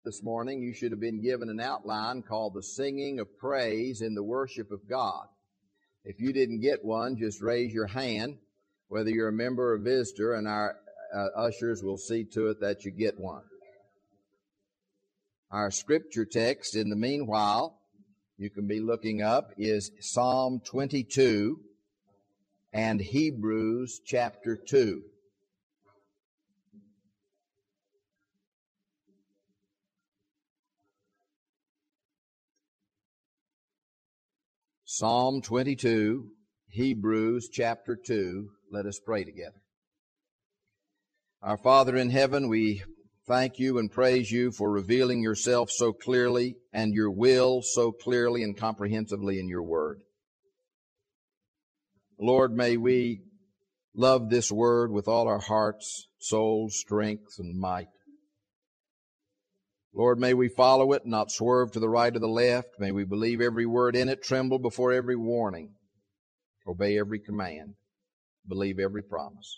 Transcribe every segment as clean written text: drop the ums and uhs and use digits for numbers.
This morning, you should have been given an outline called The Singing of Praise in the Worship of God. If you didn't get one, just raise your hand, whether you're a member or visitor, and our ushers will see to it that you get one. Our scripture text, in the meanwhile, you can be looking up, is Psalm 22 and Hebrews chapter 2. Psalm 22, Hebrews chapter 2. Let us pray together. Our Father in heaven, we thank you and praise you for revealing yourself so clearly and your will so clearly and comprehensively in your word. Lord, may we love this word with all our hearts, souls, strength, and might. Lord, may we follow it, not swerve to the right or the left. May we believe every word in it, tremble before every warning, obey every command, believe every promise.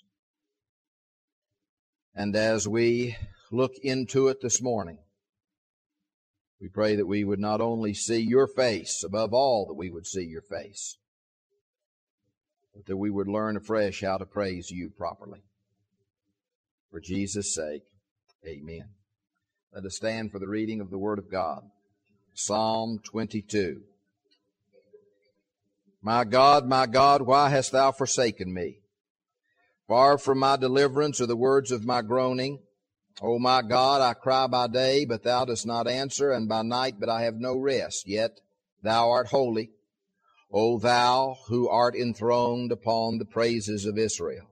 And as we look into it this morning, we pray that we would not only see your face, above all that we would see your face, but that we would learn afresh how to praise you properly. For Jesus' sake, amen. Let us stand for the reading of the Word of God. Psalm 22. My God, why hast thou forsaken me? Far from my deliverance are the words of my groaning. O my God, I cry by day, but thou dost not answer, and by night, but I have no rest. Yet thou art holy, O thou who art enthroned upon the praises of Israel.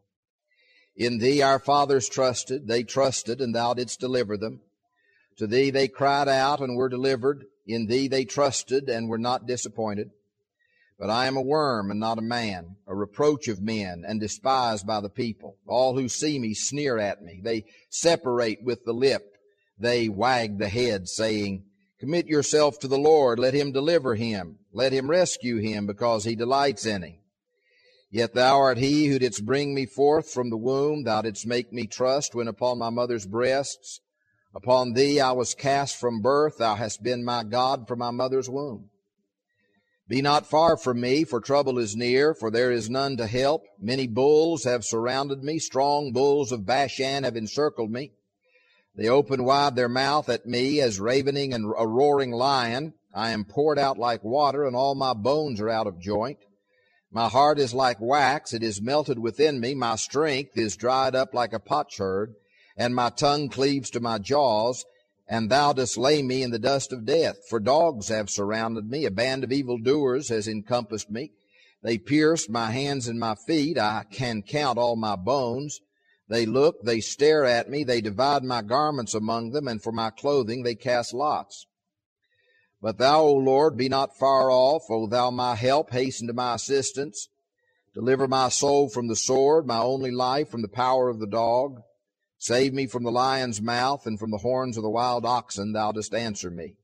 In thee our fathers trusted, they trusted, and thou didst deliver them. To thee they cried out and were delivered. In thee they trusted and were not disappointed. But I am a worm and not a man, a reproach of men and despised by the people. All who see me sneer at me. They separate with the lip. They wag the head, saying, Commit yourself to the Lord. Let him deliver him. Let him rescue him, because he delights in him. Yet thou art he who didst bring me forth from the womb. Thou didst make me trust when upon my mother's breasts. Upon thee I was cast from birth. Thou hast been my God from my mother's womb. Be not far from me, for trouble is near, for there is none to help. Many bulls have surrounded me. Strong bulls of Bashan have encircled me. They open wide their mouth at me as ravening and a roaring lion. I am poured out like water, and all my bones are out of joint. My heart is like wax. It is melted within me. My strength is dried up like a potsherd, and my tongue cleaves to my jaws, and thou dost lay me in the dust of death. For dogs have surrounded me, a band of evildoers has encompassed me. They pierced my hands and my feet, I can count all my bones. They look, they stare at me, they divide my garments among them, and for my clothing they cast lots. But thou, O Lord, be not far off, O thou my help, hasten to my assistance. Deliver my soul from the sword, my only life from the power of the dog. Save me from the lion's mouth, and from the horns of the wild oxen thou dost answer me.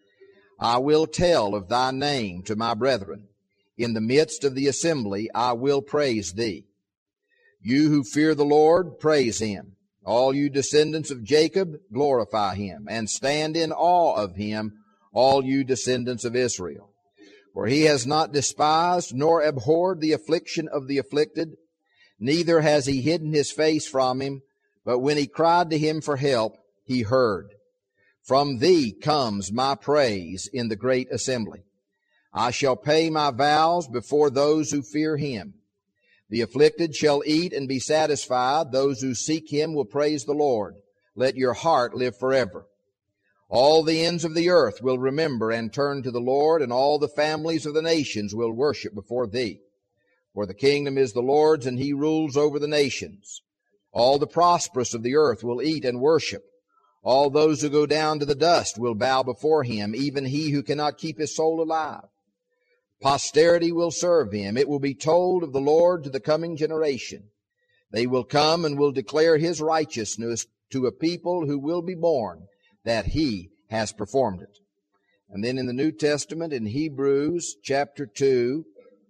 I will tell of thy name to my brethren. In the midst of the assembly I will praise thee. You who fear the Lord, praise him. All you descendants of Jacob, glorify him, and stand in awe of him, all you descendants of Israel. For he has not despised nor abhorred the affliction of the afflicted, neither has he hidden his face from him. But when he cried to him for help, he heard. From thee comes my praise in the great assembly. I shall pay my vows before those who fear him. The afflicted shall eat and be satisfied. Those who seek him will praise the Lord. Let your heart live forever. All the ends of the earth will remember and turn to the Lord, and all the families of the nations will worship before thee. For the kingdom is the Lord's, and he rules over the nations. All the prosperous of the earth will eat and worship. All those who go down to the dust will bow before him, even he who cannot keep his soul alive. Posterity will serve him. It will be told of the Lord to the coming generation. They will come and will declare his righteousness to a people who will be born, that he has performed it. And then in the New Testament, in Hebrews chapter 2,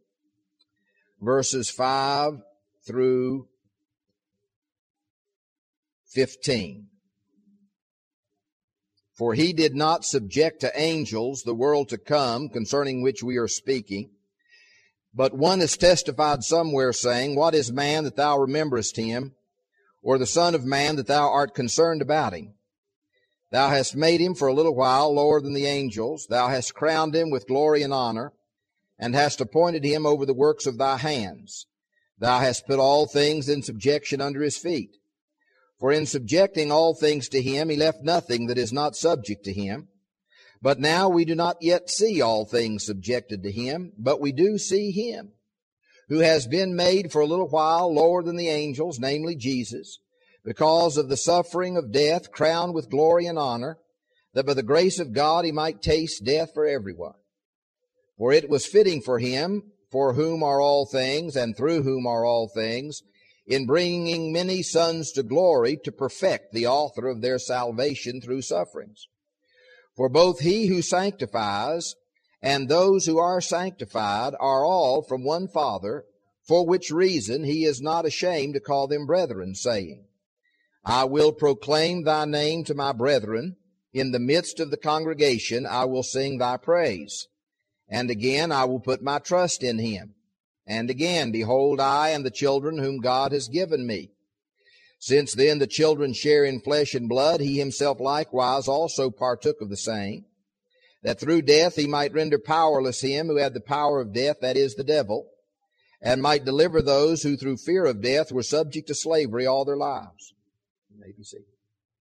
verses 5 through 15. For he did not subject to angels the world to come, concerning which we are speaking. But one has testified somewhere, saying, What is man that thou rememberest him, or the son of man that thou art concerned about him? Thou hast made him for a little while lower than the angels. Thou hast crowned him with glory and honor, and hast appointed him over the works of thy hands. Thou hast put all things in subjection under his feet. For in subjecting all things to him, he left nothing that is not subject to him. But now we do not yet see all things subjected to him, but we do see him, who has been made for a little while lower than the angels, namely Jesus, because of the suffering of death, crowned with glory and honor, that by the grace of God he might taste death for everyone. For it was fitting for him, for whom are all things, and through whom are all things, in bringing many sons to glory, to perfect the author of their salvation through sufferings. For both he who sanctifies and those who are sanctified are all from one Father, for which reason he is not ashamed to call them brethren, saying, I will proclaim thy name to my brethren. In the midst of the congregation I will sing thy praise. And again I will put my trust in him. And again, behold, I and the children whom God has given me. Since then the children share in flesh and blood, he himself likewise also partook of the same, that through death he might render powerless him who had the power of death, that is, the devil, and might deliver those who through fear of death were subject to slavery all their lives. You may be seated.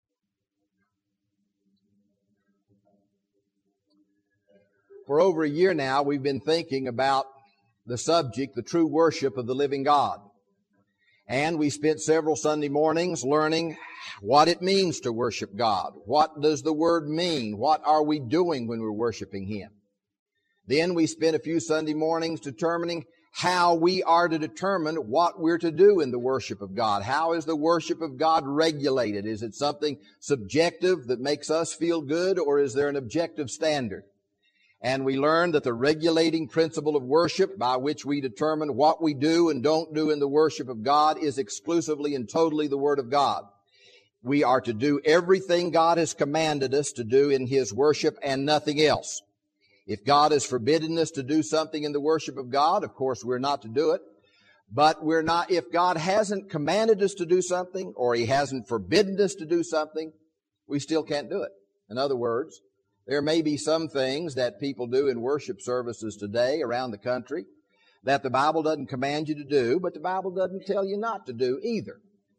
For over a year now, we've been thinking about the subject, the true worship of the living God. And we spent several Sunday mornings learning what it means to worship God. What does the word mean? What are we doing when we're worshiping Him? Then we spent a few Sunday mornings determining how we are to determine what we're to do in the worship of God. How is the worship of God regulated? Is it something subjective that makes us feel good, or is there an objective standard? And we learned that the regulating principle of worship by which we determine what we do and don't do in the worship of God is exclusively and totally the Word of God. We are to do everything God has commanded us to do in His worship and nothing else. If God has forbidden us to do something in the worship of God, of course we're not to do it. But if God hasn't commanded us to do something, or He hasn't forbidden us to do something, we still can't do it. In other words, there may be some things that people do in worship services today around the country that the Bible doesn't command you to do, but the Bible doesn't tell you not to do either.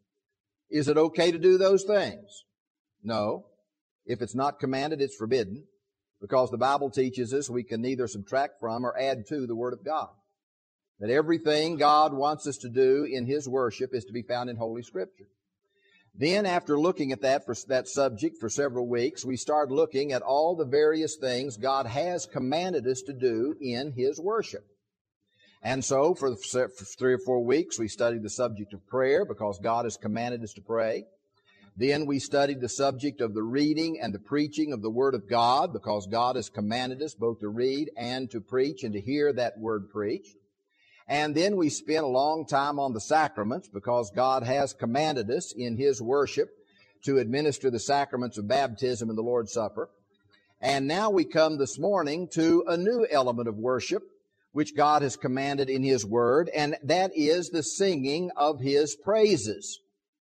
Is it okay to do those things? No. If it's not commanded, it's forbidden, because the Bible teaches us we can neither subtract from or add to the Word of God. That everything God wants us to do in His worship is to be found in Holy Scripture. Then, after looking at that subject for several weeks, we started looking at all the various things God has commanded us to do in His worship. And so, for 3 or 4 weeks, we studied the subject of prayer, because God has commanded us to pray. Then we studied the subject of the reading and the preaching of the Word of God, because God has commanded us both to read and to preach and to hear that Word preached. And then we spent a long time on the sacraments, because God has commanded us in His worship to administer the sacraments of baptism and the Lord's Supper. And now we come this morning to a new element of worship, which God has commanded in His Word, and that is the singing of His praises.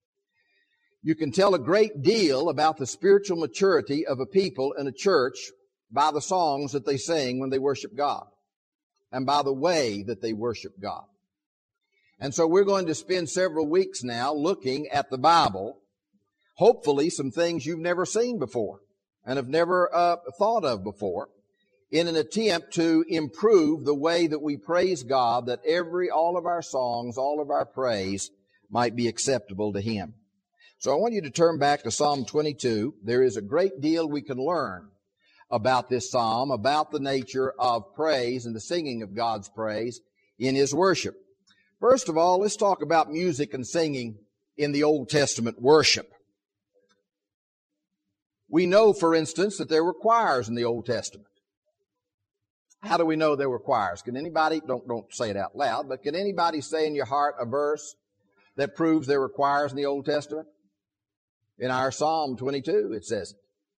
You can tell a great deal about the spiritual maturity of a people in a church by the songs that they sing when they worship God, and by the way that they worship God. And so we're going to spend several weeks now looking at the Bible, hopefully some things you've never seen before and have never thought of before, in an attempt to improve the way that we praise God, that all of our songs, all of our praise might be acceptable to Him. So I want you to turn back to Psalm 22. There is a great deal we can learn about this psalm, about the nature of praise and the singing of God's praise in His worship. First of all, let's talk about music and singing in the Old Testament worship. We know, for instance, that there were choirs in the Old Testament. How do we know there were choirs? Can anybody, don't say it out loud, but can anybody say in your heart a verse that proves there were choirs in the Old Testament? In our Psalm 22, it says it.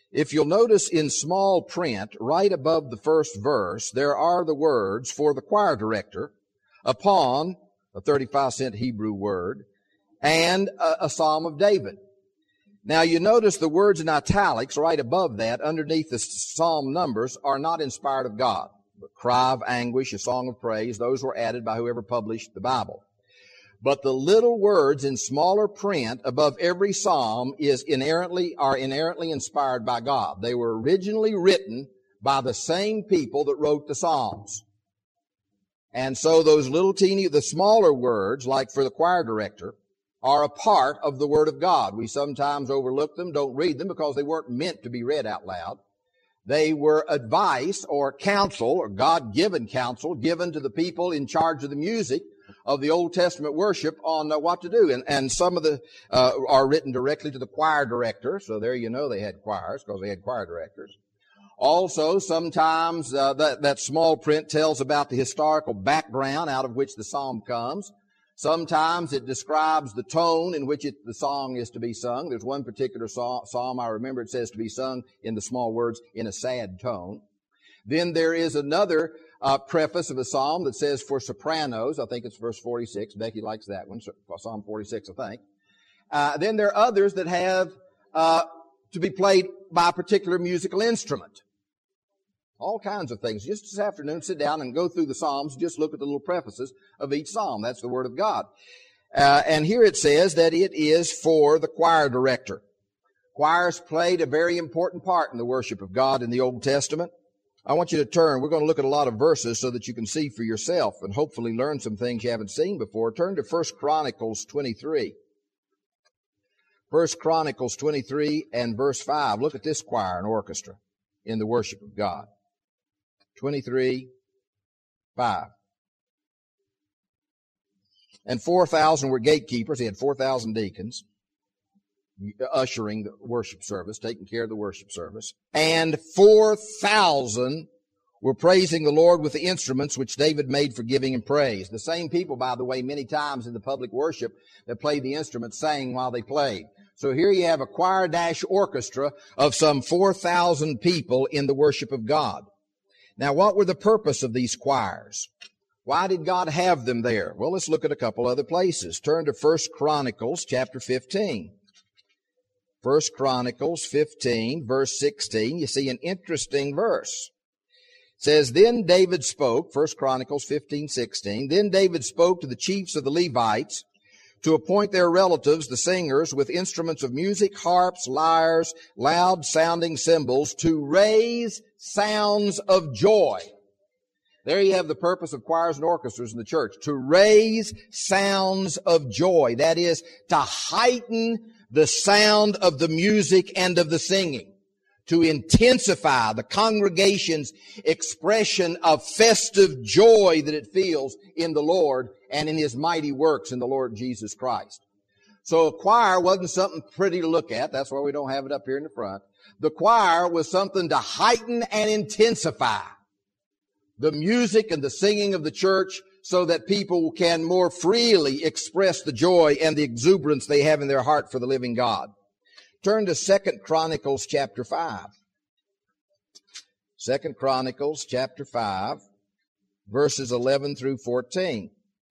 If you'll notice in small print, right above the first verse, there are the words for the choir director upon a 35-cent Hebrew word and a Psalm of David. Now you notice the words in italics right above that, underneath the psalm numbers, are not inspired of God. The cry of anguish, a song of praise, those were added by whoever published the Bible. But the little words in smaller print above every psalm are inherently inspired by God. They were originally written by the same people that wrote the Psalms. And so those the smaller words, like for the choir director, are a part of the Word of God. We sometimes overlook them, don't read them, because they weren't meant to be read out loud. They were advice or counsel or God-given counsel given to the people in charge of the music of the Old Testament worship on what to do. And some of the are written directly to the choir director. So there you know they had choirs, because they had choir directors. Also, sometimes that small print tells about the historical background out of which the psalm comes. Sometimes it describes the tone in which the song is to be sung. There's one particular psalm I remember, it says to be sung in the small words, in a sad tone. Then there is another preface of a psalm that says for sopranos. I think it's verse 46. Becky likes that one, Psalm 46, I think. Then there are others that have to be played by a particular musical instrument. All kinds of things. Just this afternoon, sit down and go through the Psalms. Just look at the little prefaces of each psalm. That's the Word of God. And here it says that it is for the choir director. Choirs played a very important part in the worship of God in the Old Testament. I want you to turn. We're going to look at a lot of verses so that you can see for yourself and hopefully learn some things you haven't seen before. Turn to 1 Chronicles 23. 1 Chronicles 23 and verse 5. Look at this choir and orchestra in the worship of God. 23, 5. And 4,000 were gatekeepers. He had 4,000 deacons ushering the worship service, taking care of the worship service. And 4,000 were praising the Lord with the instruments which David made for giving him praise. The same people, by the way, many times in the public worship that played the instruments sang while they played. So here you have a choir-orchestra of some 4,000 people in the worship of God. Now, what were the purpose of these choirs? Why did God have them there? Well, let's look at a couple other places. Turn to 1 Chronicles chapter 15. 1 Chronicles 15, verse 16. You see an interesting verse. It says, Then David spoke, 1 Chronicles 15, 16. Then David spoke to the chiefs of the Levites to appoint their relatives, the singers, with instruments of music, harps, lyres, loud-sounding cymbals, to raise sounds of joy. There you have the purpose of choirs and orchestras in the church, to raise sounds of joy. That is, to heighten the sound of the music and of the singing, to intensify the congregation's expression of festive joy that it feels in the Lord and in His mighty works in the Lord Jesus Christ. So a choir wasn't something pretty to look at. That's why we don't have it up here in the front. The choir was something to heighten and intensify the music and the singing of the church so that people can more freely express the joy and the exuberance they have in their heart for the living God. Turn to 2 Chronicles chapter 5. 2 Chronicles chapter 5, verses 11 through 14.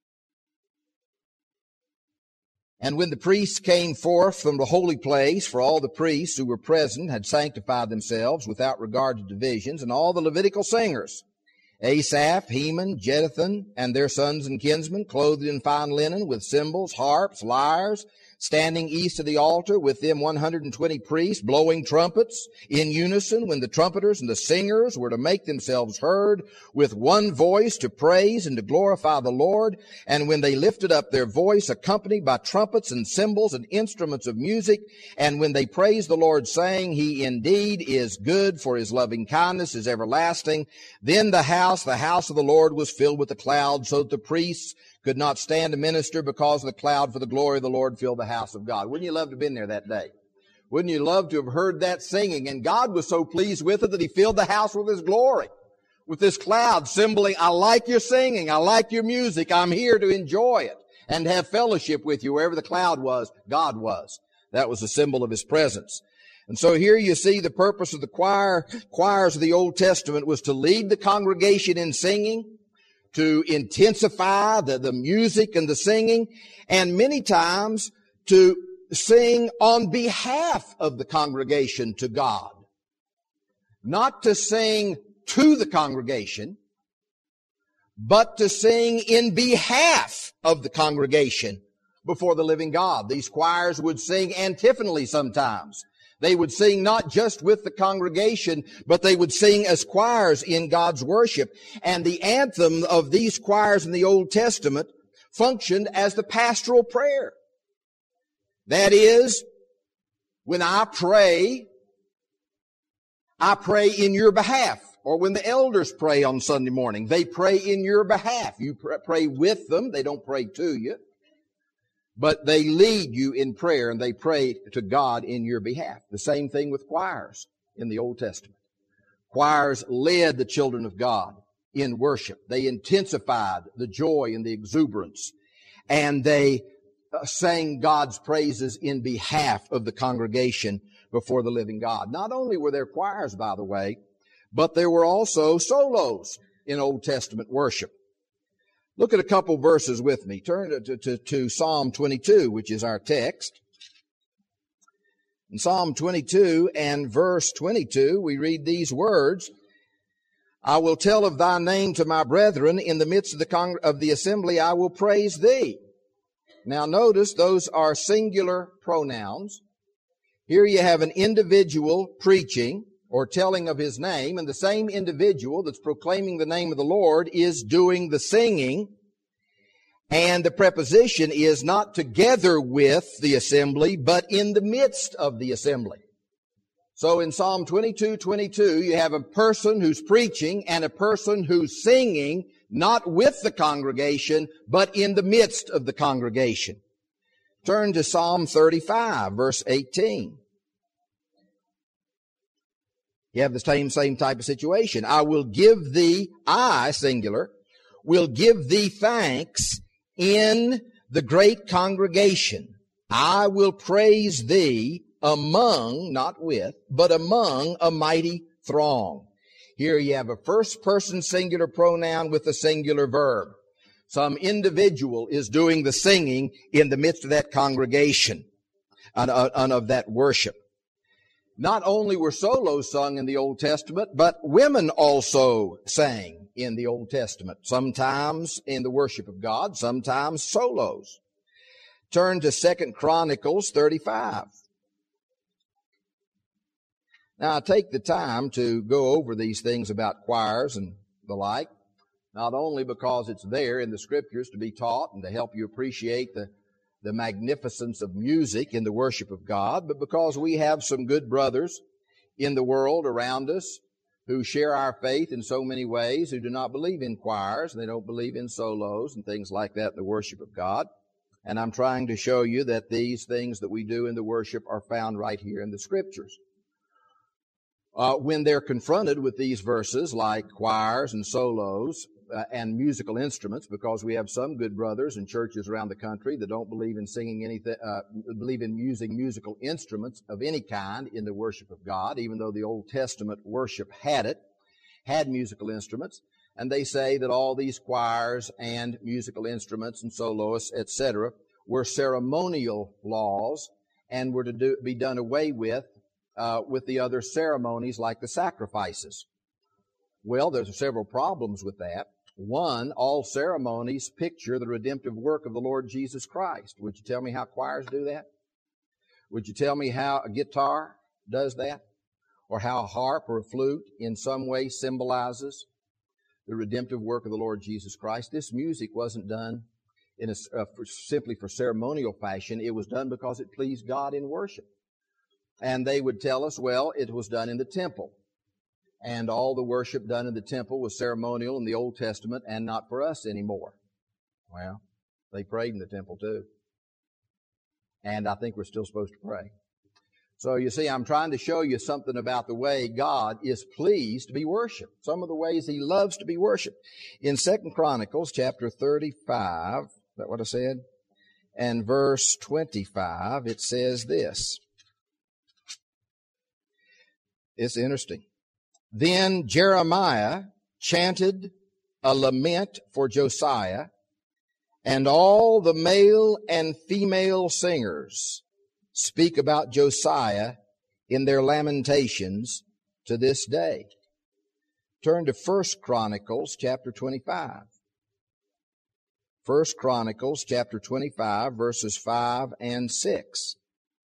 And when the priests came forth from the holy place, for all the priests who were present had sanctified themselves without regard to divisions, and all the Levitical singers, Asaph, Heman, Jeduthun, and their sons and kinsmen, clothed in fine linen, with cymbals, harps, lyres, standing east of the altar, with them 120 priests, blowing trumpets in unison, when the trumpeters and the singers were to make themselves heard with one voice to praise and to glorify the Lord. And when they lifted up their voice, accompanied by trumpets and cymbals and instruments of music, and when they praised the Lord, saying, He indeed is good, for His loving kindness is everlasting, then the house of the Lord was filled with a cloud, so that the priests could not stand to minister because of the cloud, for the glory of the Lord filled the house of God. Wouldn't you love to have been there that day? Wouldn't you love to have heard that singing? And God was so pleased with it that He filled the house with His glory, with this cloud symboling, I like your singing, I like your music, I'm here to enjoy it and have fellowship with you. Wherever the cloud was, God was. That was a symbol of His presence. And so here you see the purpose of the choirs of the Old Testament was to lead the congregation in singing, to intensify the music and the singing, and many times to sing on behalf of the congregation to God. Not to sing to the congregation, but to sing in behalf of the congregation before the living God. These choirs would sing antiphonally sometimes. They would sing not just with the congregation, but they would sing as choirs in God's worship. And the anthem of these choirs in the Old Testament functioned as the pastoral prayer. That is, when I pray in your behalf. Or when the elders pray on Sunday morning, they pray in your behalf. You pray with them. They don't pray to you. But they lead you in prayer and they pray to God in your behalf. The same thing with choirs in the Old Testament. Choirs led the children of God in worship. They intensified the joy and the exuberance. And they sang God's praises in behalf of the congregation before the living God. Not only were there choirs, by the way, but there were also solos in Old Testament worship. Look at a couple verses with me. Turn to Psalm 22, which is our text. In Psalm 22 and verse 22, we read these words, I will tell of thy name to my brethren. In the midst of the assembly I will praise thee. Now notice those are singular pronouns. Here you have an individual preaching or telling of his name, and the same individual that's proclaiming the name of the Lord is doing the singing. And the preposition is not together with the assembly, but in the midst of the assembly. So in Psalm 22:22, you have a person who's preaching and a person who's singing, not with the congregation, but in the midst of the congregation. Turn to Psalm 35, verse 18. You have the same type of situation. I, singular, will give thee thanks in the great congregation. I will praise thee among, not with, but among a mighty throng. Here you have a first person singular pronoun with a singular verb. Some individual is doing the singing in the midst of that congregation and of that worship. Not only were solos sung in the Old Testament, but women also sang in the Old Testament, sometimes in the worship of God, sometimes solos. Turn to 2 Chronicles 35. Now, I take the time to go over these things about choirs and the like, not only because it's there in the Scriptures to be taught and to help you appreciate the magnificence of music in the worship of God, but because we have some good brothers in the world around us who share our faith in so many ways, who do not believe in choirs, and they don't believe in solos and things like that in the worship of God. And I'm trying to show you that these things that we do in the worship are found right here in the Scriptures. When they're confronted with these verses like choirs and solos, and musical instruments, because we have some good brothers in churches around the country that don't believe in singing anything, believe in using musical instruments of any kind in the worship of God, even though the Old Testament worship had musical instruments. And they say that all these choirs and musical instruments and soloists, etc., were ceremonial laws and were to be done away with the other ceremonies like the sacrifices. Well, there's several problems with that. One, all ceremonies picture the redemptive work of the Lord Jesus Christ. Would you tell me how choirs do that? Would you tell me how a guitar does that? Or how a harp or a flute in some way symbolizes the redemptive work of the Lord Jesus Christ? This music wasn't done in simply for ceremonial fashion. It was done because it pleased God in worship. And they would tell us, well, it was done in the temple. And all the worship done in the temple was ceremonial in the Old Testament and not for us anymore. Well, they prayed in the temple too. And I think we're still supposed to pray. So you see, I'm trying to show you something about the way God is pleased to be worshiped. Some of the ways He loves to be worshiped. In 2 Chronicles chapter 35, is that what I said? And verse 25, it says this. It's interesting. Then Jeremiah chanted a lament for Josiah, and all the male and female singers speak about Josiah in their lamentations to this day. Turn to 1 Chronicles chapter 25. 1 Chronicles chapter 25, verses 5 and 6.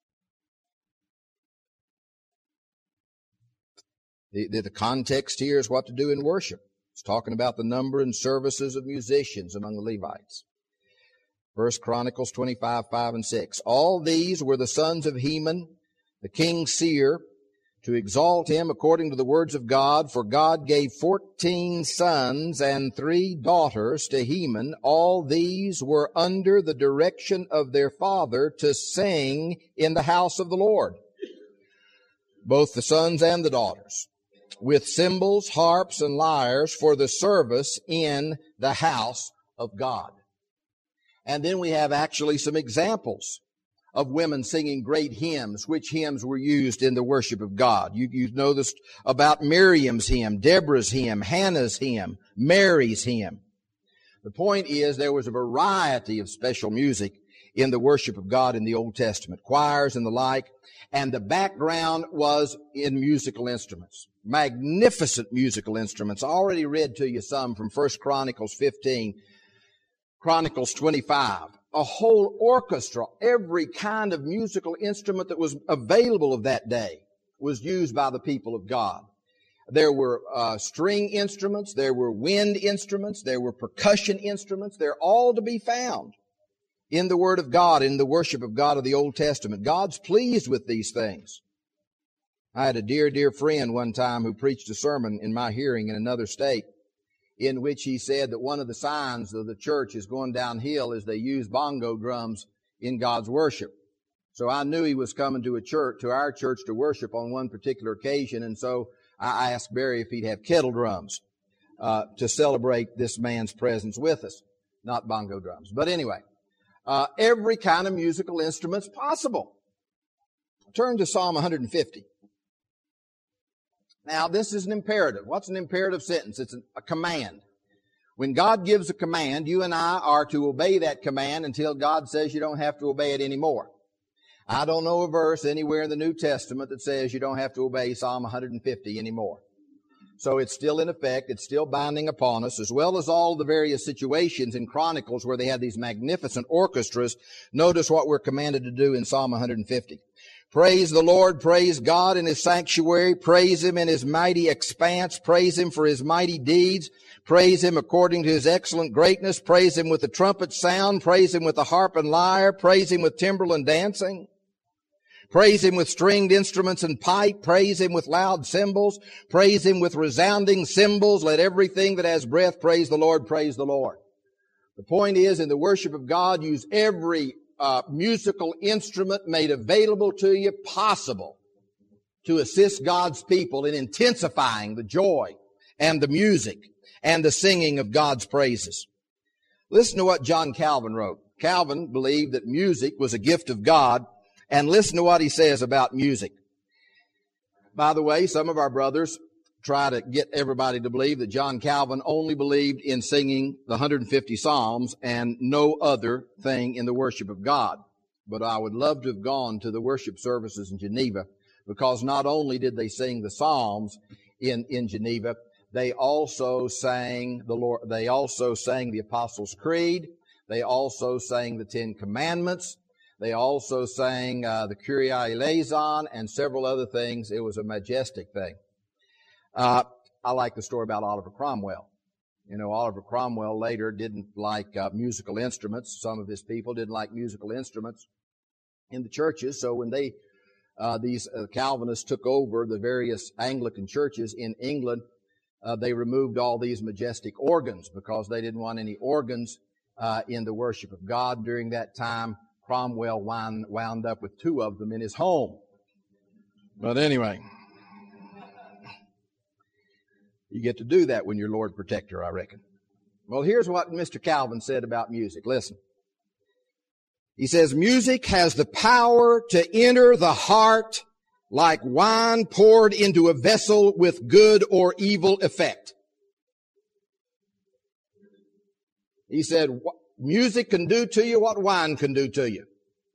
The context here is what to do in worship. It's talking about the number and services of musicians among the Levites. 1 Chronicles 25, 5 and 6. All these were the sons of Heman, the king's seer, to exalt him according to the words of God, for God gave 14 sons and 3 daughters to Heman. All these were under the direction of their father to sing in the house of the Lord, both the sons and the daughters, with cymbals, harps, and lyres for the service in the house of God. And then we have actually some examples of women singing great hymns, which hymns were used in the worship of God. You know this about Miriam's hymn, Deborah's hymn, Hannah's hymn, Mary's hymn. The point is there was a variety of special music in the worship of God in the Old Testament, choirs and the like, and the background was in musical instruments, magnificent musical instruments. I already read to you some from 1 Chronicles 15, Chronicles 25. A whole orchestra, every kind of musical instrument that was available of that day was used by the people of God. There were string instruments, there were wind instruments, there were percussion instruments. They're all to be found in the Word of God, in the worship of God of the Old Testament. God's pleased with these things. I had a dear, dear friend one time who preached a sermon in my hearing in another state, in which he said that one of the signs of the church is going downhill is they use bongo drums in God's worship. So I knew he was coming to our church to worship on one particular occasion, and so I asked Barry if he'd have kettle drums to celebrate this man's presence with us, not bongo drums. But anyway, every kind of musical instrument's possible. Turn to Psalm 150. Now, this is an imperative. What's an imperative sentence? It's a command. When God gives a command, you and I are to obey that command until God says you don't have to obey it anymore. I don't know a verse anywhere in the New Testament that says you don't have to obey Psalm 150 anymore. So it's still in effect. It's still binding upon us, as well as all the various situations in Chronicles where they had these magnificent orchestras. Notice what we're commanded to do in Psalm 150. Praise the Lord, praise God in His sanctuary, praise Him in His mighty expanse, praise Him for His mighty deeds, praise Him according to His excellent greatness, praise Him with the trumpet sound, praise Him with the harp and lyre, praise Him with timbrel and dancing, praise Him with stringed instruments and pipe, praise Him with loud cymbals, praise Him with resounding cymbals, let everything that has breath praise the Lord, praise the Lord. The point is, in the worship of God, use every musical instrument made available to you possible to assist God's people in intensifying the joy and the music and the singing of God's praises. Listen to what John Calvin wrote. Calvin believed that music was a gift of God, and listen to what he says about music. By the way, some of our brothers try to get everybody to believe that John Calvin only believed in singing the 150 Psalms and no other thing in the worship of God. But I would love to have gone to the worship services in Geneva, because not only did they sing the Psalms in Geneva, they also sang the Apostles' Creed. They also sang the Ten Commandments. They also sang the Kyrie Eleison and several other things. It was a majestic thing. I like the story about Oliver Cromwell. You know, Oliver Cromwell later didn't like musical instruments. Some of his people didn't like musical instruments in the churches. So when these Calvinists took over the various Anglican churches in England, they removed all these majestic organs because they didn't want any organs in the worship of God. During that time, Cromwell wound up with 2 of them in his home. But anyway, you get to do that when you're Lord Protector, I reckon. Well, here's what Mr. Calvin said about music. Listen. He says, music has the power to enter the heart like wine poured into a vessel with good or evil effect. He said, music can do to you what wine can do to you.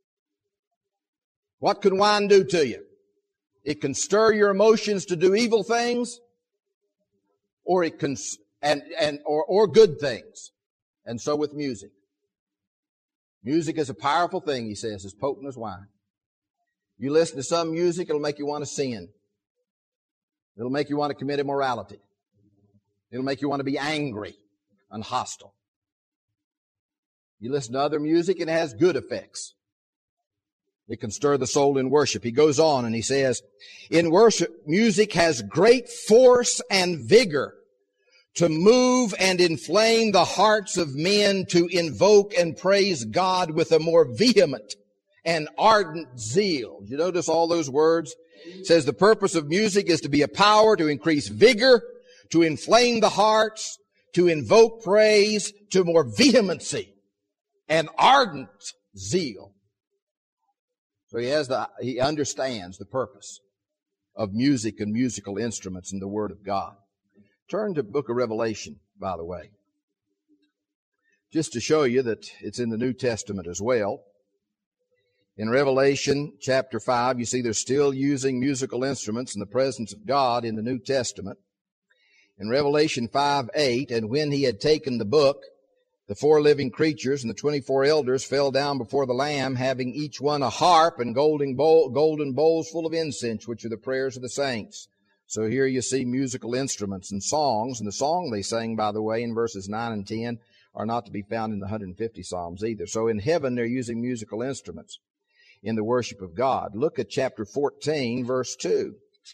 What can wine do to you? It can stir your emotions to do evil things, or it can, or good things. And so with music. Music is a powerful thing, he says, as potent as wine. You listen to some music, it'll make you want to sin. It'll make you want to commit immorality. It'll make you want to be angry and hostile. You listen to other music, it has good effects. It can stir the soul in worship. He goes on and he says, in worship, music has great force and vigor to move and inflame the hearts of men to invoke and praise God with a more vehement and ardent zeal. You notice all those words? It says the purpose of music is to be a power to increase vigor, to inflame the hearts, to invoke praise, to more vehemency and ardent zeal. So he understands the purpose of music and musical instruments in the Word of God. Turn to the book of Revelation, by the way, just to show you that it's in the New Testament as well. In Revelation chapter 5, you see they're still using musical instruments in the presence of God in the New Testament. In Revelation 5:8, and when he had taken the book, the 4 living creatures and the 24 elders fell down before the Lamb, having each one a harp and golden bowls full of incense, which are the prayers of the saints. So here you see musical instruments and songs. And the song they sang, by the way, in verses 9 and 10 are not to be found in the 150 Psalms either. So in heaven they're using musical instruments in the worship of God. Look at chapter 14, verse 2.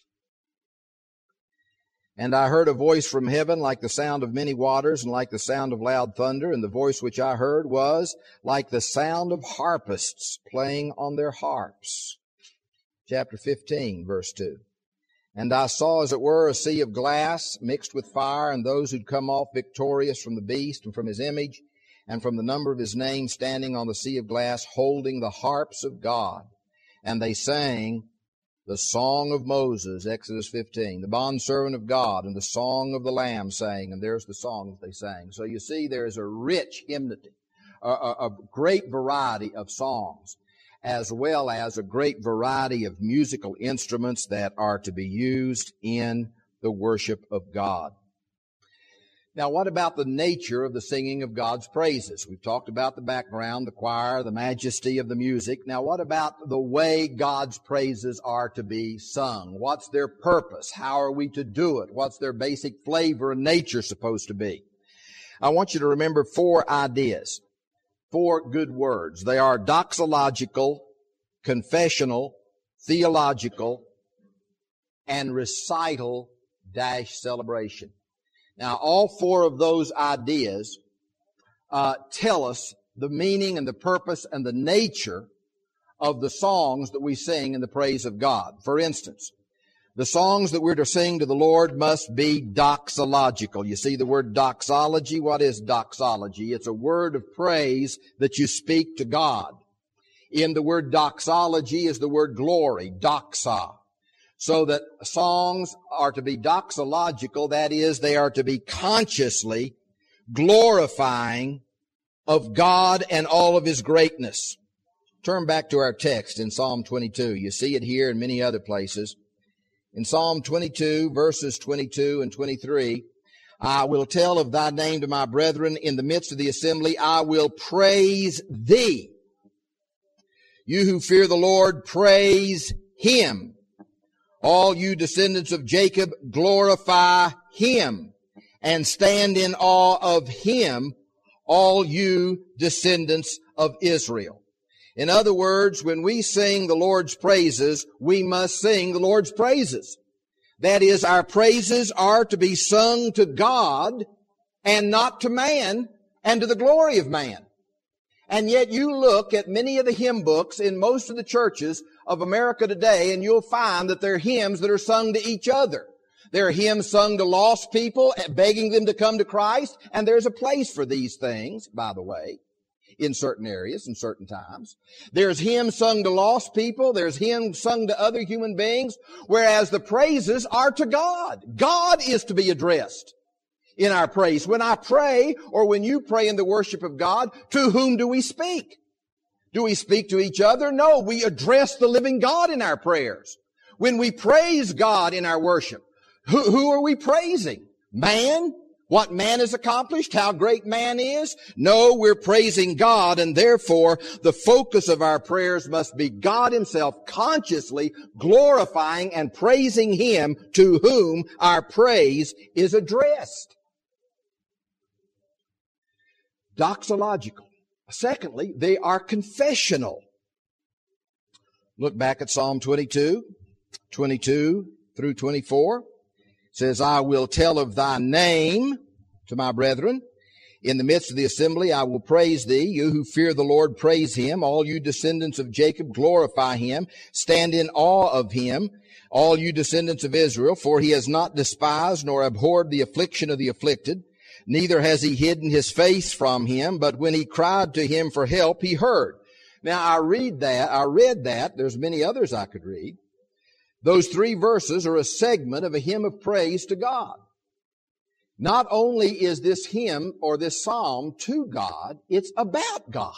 And I heard a voice from heaven like the sound of many waters and like the sound of loud thunder. And the voice which I heard was like the sound of harpists playing on their harps. Chapter 15, verse 2. And I saw, as it were, a sea of glass mixed with fire, and those who'd come off victorious from the beast and from his image and from the number of his name, standing on the sea of glass, holding the harps of God. And they sang the song of Moses, Exodus 15, the bondservant of God, and the song of the Lamb sang. And there's the song that they sang. So you see there is a rich hymnody, a great variety of songs, as well as a great variety of musical instruments that are to be used in the worship of God. Now, what about the nature of the singing of God's praises? We've talked about the background, the choir, the majesty of the music. Now, what about the way God's praises are to be sung? What's their purpose? How are we to do it? What's their basic flavor and nature supposed to be? I want you to remember 4 ideas. 4 good words. They are doxological, confessional, theological, and recital-celebration. Now, all 4 of those ideas tell us the meaning and the purpose and the nature of the songs that we sing in the praise of God. For instance, the songs that we're to sing to the Lord must be doxological. You see the word doxology? What is doxology? It's a word of praise that you speak to God. In the word doxology is the word glory, doxa. So that songs are to be doxological, that is, they are to be consciously glorifying of God and all of His greatness. Turn back to our text in Psalm 22. You see it here in many other places. In Psalm 22, verses 22 and 23, I will tell of thy name to my brethren. In the midst of the assembly, I will praise thee. You who fear the Lord, praise Him. All you descendants of Jacob, glorify Him and stand in awe of Him, all you descendants of Israel. In other words, when we sing the Lord's praises, we must sing the Lord's praises. That is, our praises are to be sung to God and not to man and to the glory of man. And yet you look at many of the hymn books in most of the churches of America today, and you'll find that they're hymns that are sung to each other. There are hymns sung to lost people, begging them to come to Christ, and there's a place for these things, by the way, in certain areas and certain times. There's hymns sung to lost people. There's hymns sung to other human beings, whereas the praises are to God. God is to be addressed in our praise. When I pray, or when you pray in the worship of God, to whom do we speak? Do we speak to each other? No, we address the living God in our prayers. When we praise God in our worship, who are we praising? Man? What man has accomplished? How great man is? No, we're praising God, and therefore the focus of our prayers must be God Himself, consciously glorifying and praising Him to whom our praise is addressed. Doxological. Secondly, they are confessional. Look back at Psalm 22 through 24. It says, I will tell of thy name to my brethren. In the midst of the assembly I will praise thee. You who fear the Lord, praise Him. All you descendants of Jacob, glorify Him. Stand in awe of Him, all you descendants of Israel, for He has not despised nor abhorred the affliction of the afflicted. Neither has He hidden His face from him, but when he cried to Him for help, He heard. Now I read that. There's many others I could read. Those 3 verses are a segment of a hymn of praise to God. Not only is this hymn or this psalm to God, it's about God.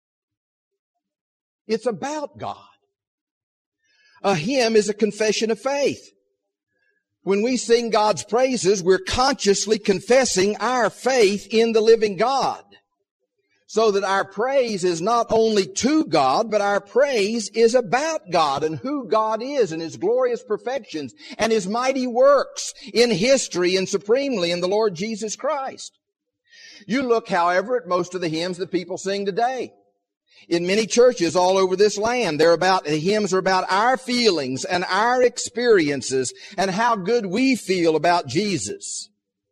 It's about God. A hymn is a confession of faith. When we sing God's praises, we're consciously confessing our faith in the living God. So that our praise is not only to God, but our praise is about God and who God is and His glorious perfections and His mighty works in history and supremely in the Lord Jesus Christ. You look, however, at most of the hymns that people sing today. In many churches all over this land, the hymns are about our feelings and our experiences and how good we feel about Jesus.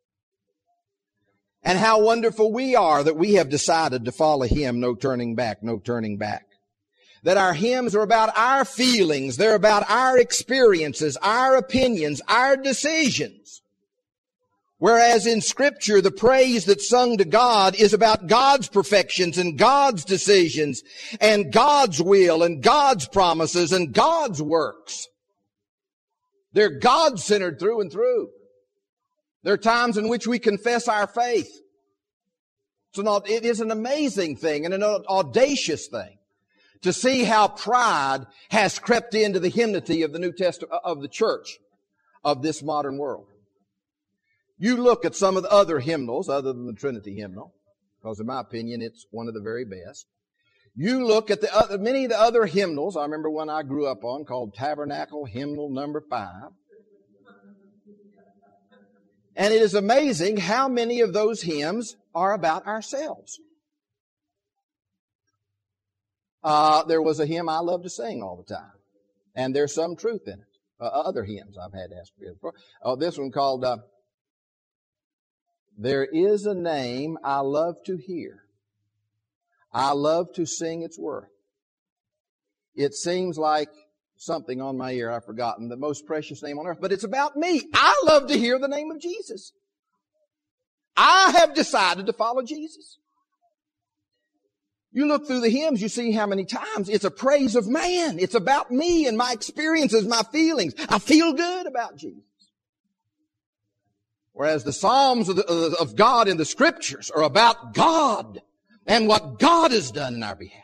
And how wonderful we are that we have decided to follow Him, no turning back, no turning back. That our hymns are about our feelings, they're about our experiences, our opinions, our decisions. Whereas in Scripture, the praise that's sung to God is about God's perfections and God's decisions and God's will and God's promises and God's works. They're God-centered through and through. There are times in which we confess our faith. It is an amazing thing and an audacious thing to see how pride has crept into the hymnody of the New Testament, of the church of this modern world. You look at some of the other hymnals other than the Trinity hymnal, because in my opinion it's one of the very best. You look at many of the other hymnals. I remember one I grew up on called Tabernacle Hymnal Number 5. And it is amazing how many of those hymns are about ourselves. There was a hymn I love to sing all the time. And there's some truth in it. Other hymns I've had to ask for. This one called, There is a name I love to hear. I love to sing its worth. It seems like something on my ear I've forgotten, the most precious name on earth, but it's about me. I love to hear the name of Jesus. I have decided to follow Jesus. You look through the hymns, you see how many times it's a praise of man. It's about me and my experiences, my feelings. I feel good about Jesus. Whereas the Psalms of God in the Scriptures are about God and what God has done in our behalf.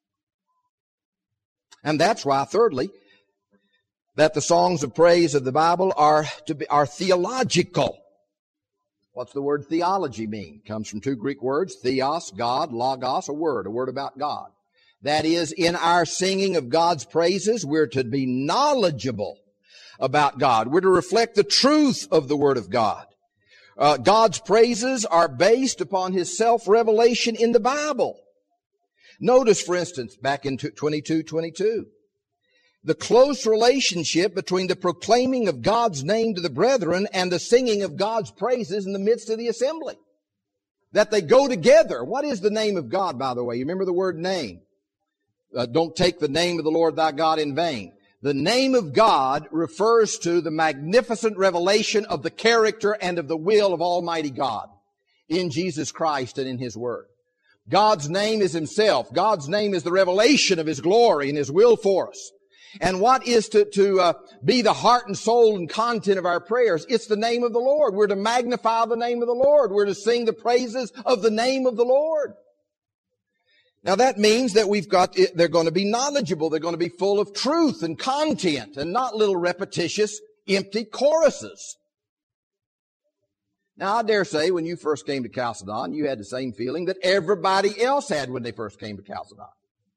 And that's why, thirdly, that the songs of praise of the Bible are theological. What's the word theology mean? It comes from 2 Greek words, theos, God, logos, a word about God. That is, in our singing of God's praises, we're to be knowledgeable about God. We're to reflect the truth of the Word of God. God's praises are based upon His self-revelation in the Bible. Notice, for instance, back in 22:22. The close relationship between the proclaiming of God's name to the brethren and the singing of God's praises in the midst of the assembly. That they go together. What is the name of God, by the way? You remember the word name. Don't take the name of the Lord thy God in vain. The name of God refers to the magnificent revelation of the character and of the will of Almighty God in Jesus Christ and in His Word. God's name is Himself. God's name is the revelation of His glory and His will for us. And what is to be the heart and soul and content of our prayers? It's the name of the Lord. We're to magnify the name of the Lord. We're to sing the praises of the name of the Lord. Now that means that they're going to be knowledgeable. They're going to be full of truth and content and not little repetitious, empty choruses. Now I dare say when you first came to Chalcedon, you had the same feeling that everybody else had when they first came to Chalcedon.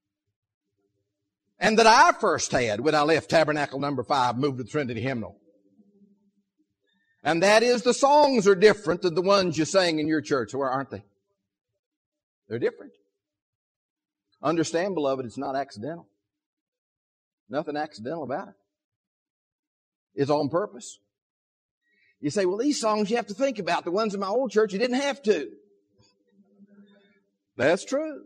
And that I first had when I left Tabernacle number 5, moved to the Trinity Hymnal. And that is the songs are different than the ones you sang in your church, or aren't they? They're different. Understand, beloved, it's not accidental. Nothing accidental about it. It's on purpose. You say, well, these songs you have to think about. The ones in my old church, you didn't have to. That's true.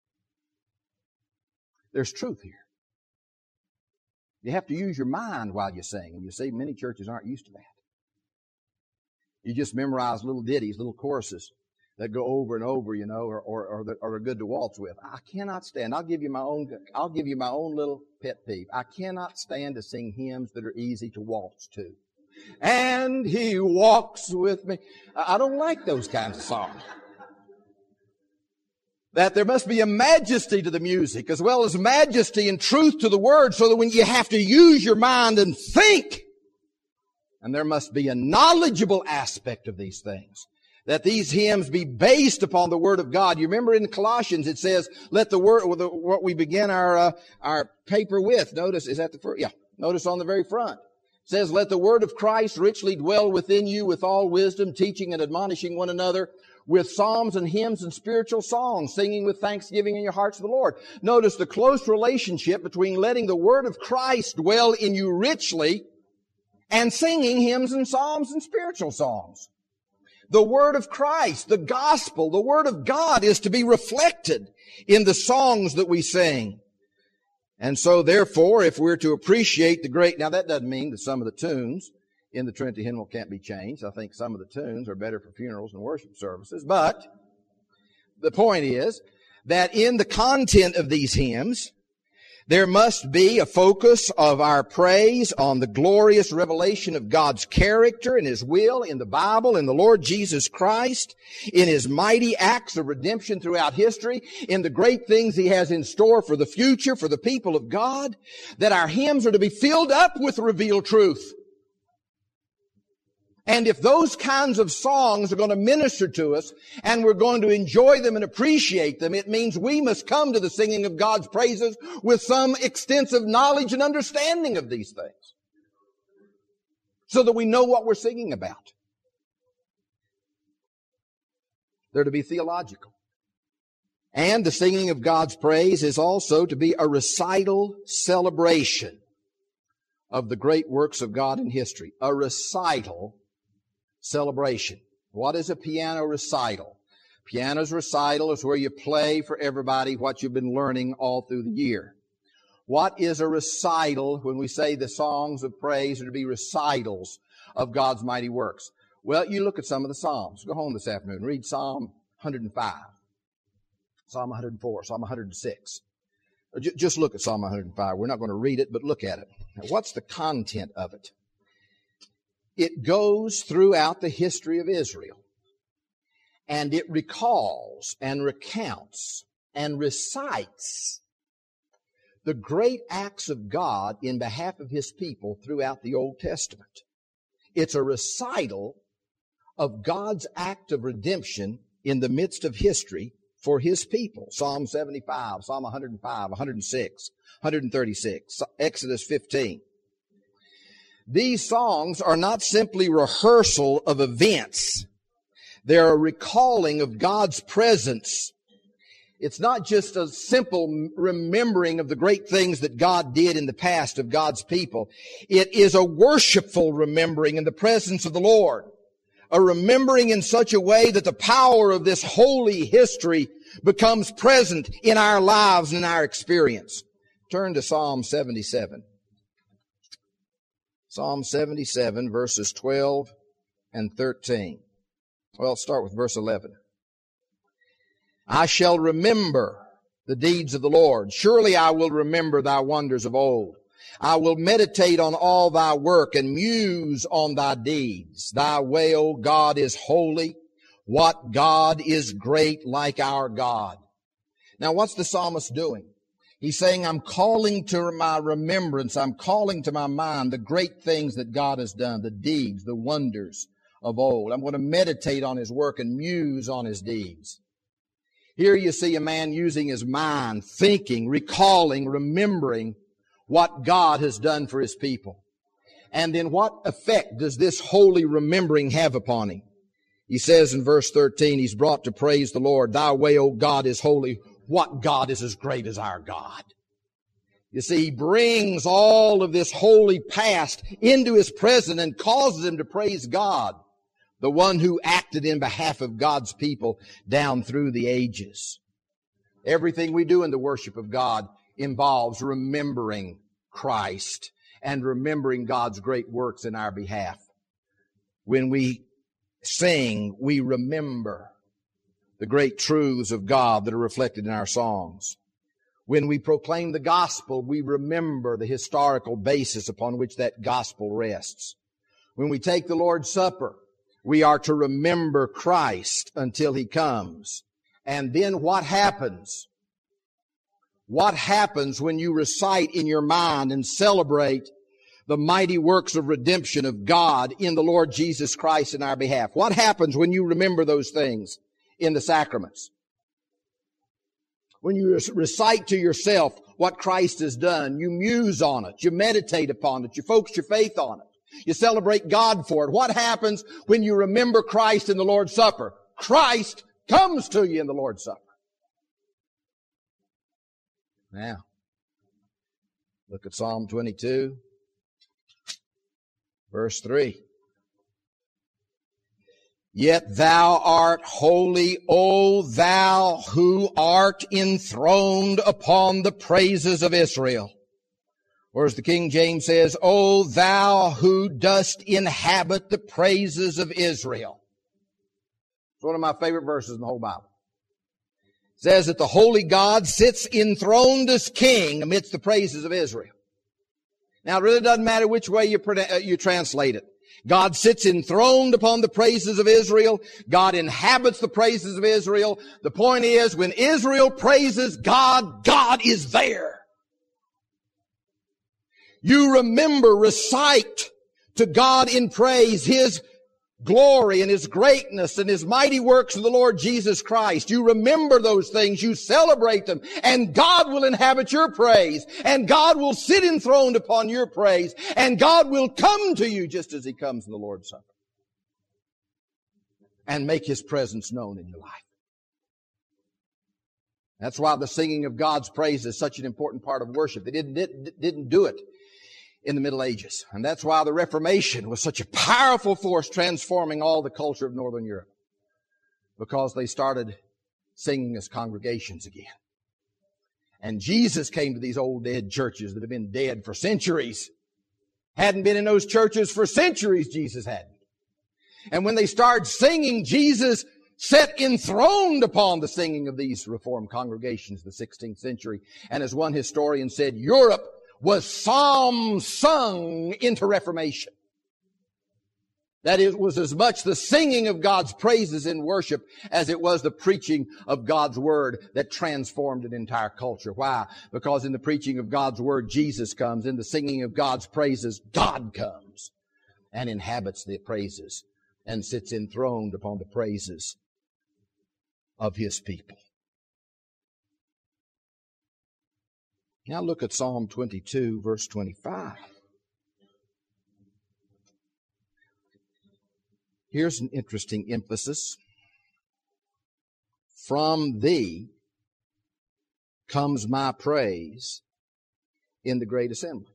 There's truth here. You have to use your mind while you sing. And you see, many churches aren't used to that. You just memorize little ditties, little choruses that go over and over, you know, or are good to waltz with. I cannot stand. I'll give you my own little pet peeve. I cannot stand to sing hymns that are easy to waltz to. And He walks with me. I don't like those kinds of songs. That there must be a majesty to the music as well as majesty and truth to the word, so that when you have to use your mind and think, and there must be a knowledgeable aspect of these things, that these hymns be based upon the Word of God. You remember in Colossians it says, let the Word, what we begin our paper with, notice, is that the first? Yeah, notice on the very front. It says, let the Word of Christ richly dwell within you with all wisdom, teaching and admonishing one another with psalms and hymns and spiritual songs, singing with thanksgiving in your hearts to the Lord. Notice the close relationship between letting the Word of Christ dwell in you richly and singing hymns and psalms and spiritual songs. The Word of Christ, the gospel, the Word of God is to be reflected in the songs that we sing. And so therefore, if we're to appreciate the great, now that doesn't mean that some of the tunes in the Trinity Hymnal can't be changed. I think some of the tunes are better for funerals and worship services. But the point is that in the content of these hymns, there must be a focus of our praise on the glorious revelation of God's character and His will in the Bible, in the Lord Jesus Christ, in His mighty acts of redemption throughout history, in the great things He has in store for the future, for the people of God, that our hymns are to be filled up with revealed truth. And if those kinds of songs are going to minister to us and we're going to enjoy them and appreciate them, it means we must come to the singing of God's praises with some extensive knowledge and understanding of these things, so that we know what we're singing about. They're to be theological. And the singing of God's praise is also to be a recital celebration of the great works of God in history. A recital celebration. What is a piano recital? Piano's recital is where you play for everybody what you've been learning all through the year. What is a recital when we say the songs of praise are to be recitals of God's mighty works? Well, you look at some of the Psalms. Go home this afternoon, read Psalm 105, Psalm 104, Psalm 106. Just look at Psalm 105. We're not going to read it, but look at it. Now, what's the content of it? It goes throughout the history of Israel, and it recalls and recounts and recites the great acts of God in behalf of His people throughout the Old Testament. It's a recital of God's act of redemption in the midst of history for His people. Psalm 75, Psalm 105, 106, 136, Exodus 15. These songs are not simply rehearsal of events. They're a recalling of God's presence. It's not just a simple remembering of the great things that God did in the past of God's people. It is a worshipful remembering in the presence of the Lord. A remembering in such a way that the power of this holy history becomes present in our lives and our experience. Turn to Psalm 77. Psalm 77, verses 12 and 13. Well, let's start with verse 11. I shall remember the deeds of the Lord. Surely I will remember thy wonders of old. I will meditate on all thy work and muse on thy deeds. Thy way, O God, is holy. What God is great like our God? Now, what's the psalmist doing? He's saying, I'm calling to my remembrance, I'm calling to my mind the great things that God has done, the deeds, the wonders of old. I'm going to meditate on His work and muse on His deeds. Here you see a man using his mind, thinking, recalling, remembering what God has done for His people. And then what effect does this holy remembering have upon him? He says in verse 13, he's brought to praise the Lord. Thy way, O God, is holy. What God is as great as our God? You see, he brings all of this holy past into his present and causes him to praise God, the one who acted in behalf of God's people down through the ages. Everything we do in the worship of God involves remembering Christ and remembering God's great works in our behalf. When we sing, we remember the great truths of God that are reflected in our songs. When we proclaim the gospel, we remember the historical basis upon which that gospel rests. When we take the Lord's Supper, we are to remember Christ until He comes. And then what happens? What happens when you recite in your mind and celebrate the mighty works of redemption of God in the Lord Jesus Christ in our behalf? What happens when you remember those things in the sacraments? When you recite to yourself what Christ has done, you muse on it, you meditate upon it, you focus your faith on it, you celebrate God for it. What happens when you remember Christ in the Lord's Supper? Christ comes to you in the Lord's Supper. Now, look at Psalm 22, verse 3. Yet thou art holy, O thou who art enthroned upon the praises of Israel. Or as the King James says, O thou who dost inhabit the praises of Israel. It's one of my favorite verses in the whole Bible. It says that the holy God sits enthroned as king amidst the praises of Israel. Now, it really doesn't matter which way you translate it. God sits enthroned upon the praises of Israel. God inhabits the praises of Israel. The point is, when Israel praises God, God is there. You remember, recite to God in praise His glory and His greatness and His mighty works of the Lord Jesus Christ. You remember those things. You celebrate them. And God will inhabit your praise. And God will sit enthroned upon your praise. And God will come to you just as He comes in the Lord's Supper. And make His presence known in your life. That's why the singing of God's praise is such an important part of worship. They didn't do it in the Middle Ages. And that's why the Reformation was such a powerful force transforming all the culture of Northern Europe. Because they started singing as congregations again. And Jesus came to these old dead churches that have been dead for centuries. Hadn't been in those churches for centuries, Jesus hadn't. And when they started singing, Jesus sat enthroned upon the singing of these Reformed congregations of the 16th century. And as one historian said, Europe was psalm sung into Reformation. That it was as much the singing of God's praises in worship as it was the preaching of God's Word that transformed an entire culture. Why? Because in the preaching of God's Word, Jesus comes. In the singing of God's praises, God comes and inhabits the praises and sits enthroned upon the praises of His people. Now look at Psalm 22, verse 25. Here's an interesting emphasis. From Thee comes my praise in the great assembly.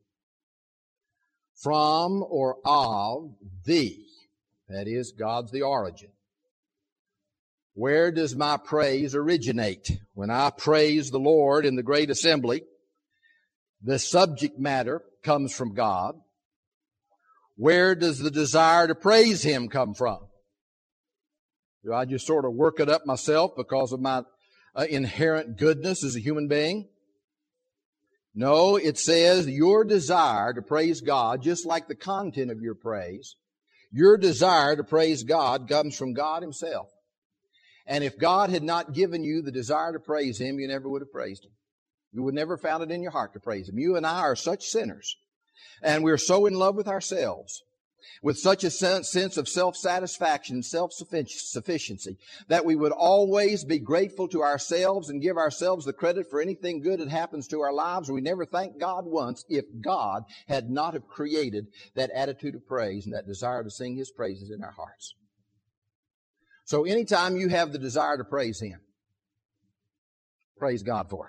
From or of Thee. That is, God's the origin. Where does my praise originate? When I praise the Lord in the great assembly, the subject matter comes from God. Where does the desire to praise Him come from? Do I just sort of work it up myself because of my inherent goodness as a human being. No, it says your desire to praise God, just like the content of your praise, your desire to praise God comes from God Himself. And if God had not given you the desire to praise Him, you never would have praised Him. You would never found it in your heart to praise Him. You and I are such sinners. And we're so in love with ourselves, with such a sense of self-satisfaction and self-sufficiency, that we would always be grateful to ourselves and give ourselves the credit for anything good that happens to our lives. We never thank God once if God had not have created that attitude of praise and that desire to sing His praises in our hearts. So anytime you have the desire to praise Him, praise God for it.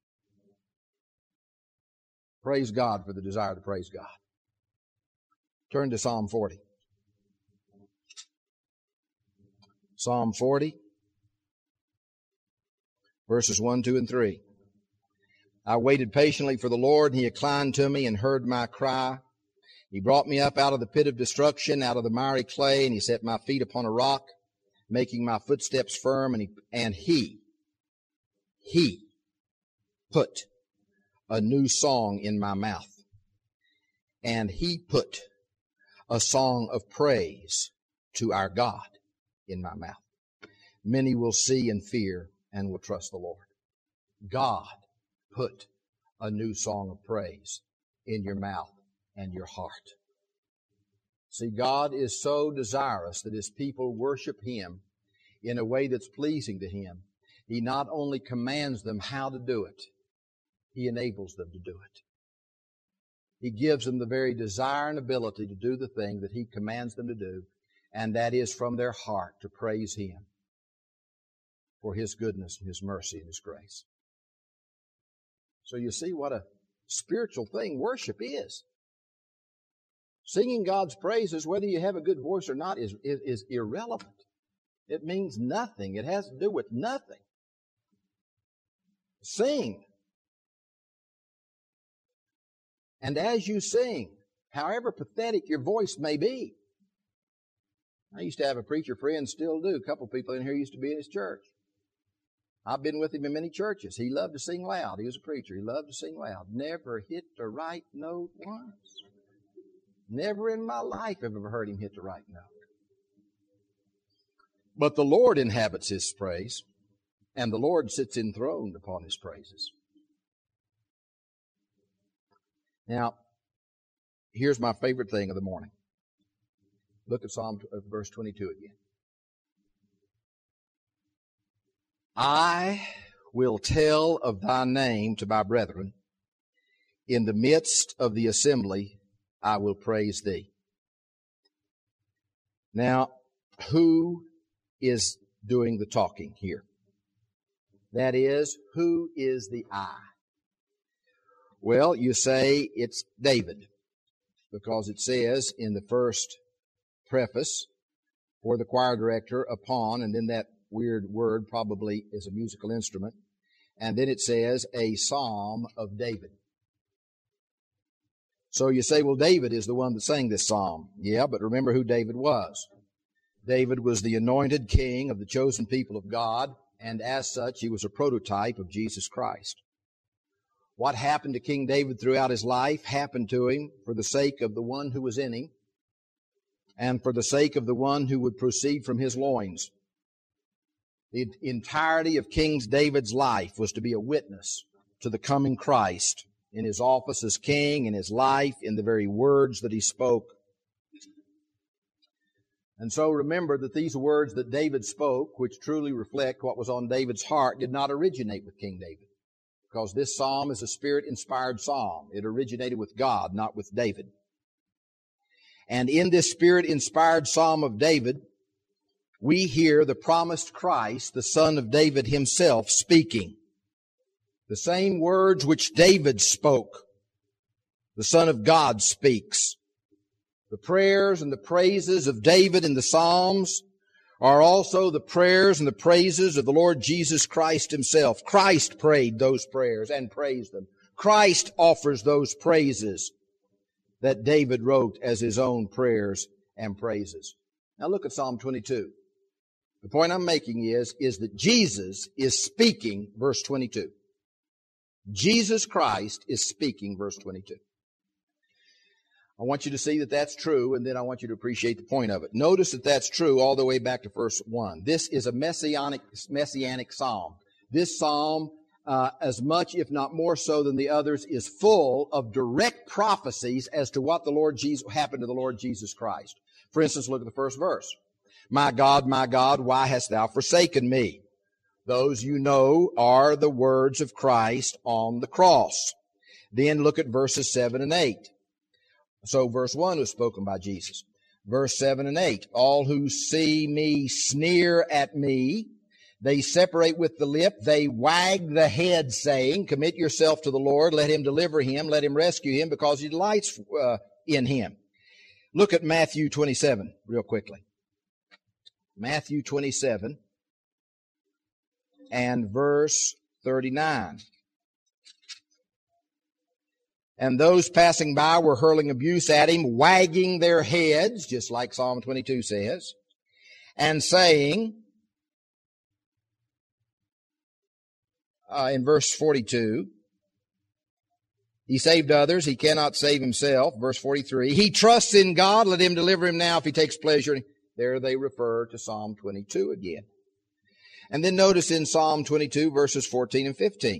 Praise God for the desire to praise God. Turn to Psalm 40. Psalm 40, verses 1, 2, and 3. I waited patiently for the Lord, and He inclined to me and heard my cry. He brought me up out of the pit of destruction, out of the miry clay, and He set my feet upon a rock, making my footsteps firm, and He put a new song in my mouth. And He put a song of praise to our God in my mouth. Many will see and fear and will trust the Lord. God put a new song of praise in your mouth and your heart. See, God is so desirous that His people worship Him in a way that's pleasing to Him. He not only commands them how to do it, He enables them to do it. He gives them the very desire and ability to do the thing that He commands them to do, and that is from their heart to praise Him for His goodness and His mercy and His grace. So you see what a spiritual thing worship is. Singing God's praises, whether you have a good voice or not, is irrelevant. It means nothing. It has to do with nothing. Sing. And as you sing, however pathetic your voice may be. I used to have a preacher friend, still do. A couple people in here used to be in his church. I've been with him in many churches. He loved to sing loud. He was a preacher. He loved to sing loud. Never hit the right note once. Never in my life have I ever heard him hit the right note. But the Lord inhabits His praise, and the Lord sits enthroned upon His praises. Now, here's my favorite thing of the morning. Look at verse 22 again. I will tell of Thy name to my brethren. In the midst of the assembly, I will praise Thee. Now, who is doing the talking here? That is, who is the I? Well, you say it's David, because it says in the first preface for the choir director, upon, and then that weird word probably is a musical instrument, and then it says a psalm of David. So you say, well, David is the one that sang this psalm. Yeah, but remember who David was. David was the anointed king of the chosen people of God, and as such, he was a prototype of Jesus Christ. What happened to King David throughout his life happened to him for the sake of the one who was in him and for the sake of the one who would proceed from his loins. The entirety of King David's life was to be a witness to the coming Christ in His office as king, in his life, in the very words that he spoke. And so remember that these words that David spoke, which truly reflect what was on David's heart, did not originate with King David. Because this psalm is a Spirit-inspired psalm. It originated with God, not with David. And in this Spirit-inspired psalm of David, we hear the promised Christ, the Son of David Himself, speaking. The same words which David spoke, the Son of God speaks. The prayers and the praises of David in the Psalms are also the prayers and the praises of the Lord Jesus Christ Himself. Christ prayed those prayers and praised them. Christ offers those praises that David wrote as his own prayers and praises. Now look at Psalm 22. The point I'm making is that Jesus is speaking, verse 22. Jesus Christ is speaking, verse 22. I want you to see that that's true, and then I want you to appreciate the point of it. Notice that that's true all the way back to verse 1. This is a messianic psalm. This psalm, as much, if not more so than the others, is full of direct prophecies as to what happened to the Lord Jesus Christ. For instance, look at the first verse. My God, why hast thou forsaken me? Those, you know, are the words of Christ on the cross. Then look at verses 7 and 8. So verse 1 was spoken by Jesus. Verse 7 and 8. All who see me sneer at me. They separate with the lip. They wag the head, saying, commit yourself to the Lord. Let him deliver him. Let him rescue him, because he delights in him. Look at Matthew 27 real quickly. Matthew 27 and verse 39. And those passing by were hurling abuse at him, wagging their heads, just like Psalm 22 says, and saying, in verse 42, he saved others, he cannot save himself. Verse 43, he trusts in God, let him deliver him now if he takes pleasure. There they refer to Psalm 22 again. And then notice in Psalm 22, verses 14 and 15.